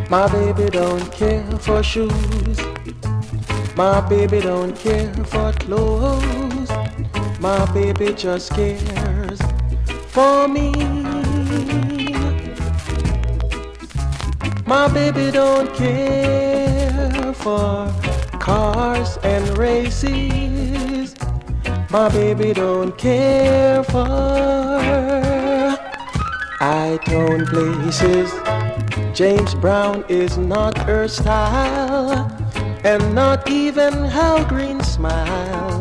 My baby don't care for shoes. My baby don't care for clothes. My baby just cares for me. My baby don't care for cars and races. My baby don't care for high-tone places. James Brown is not her style, and not even Hal Green's smile.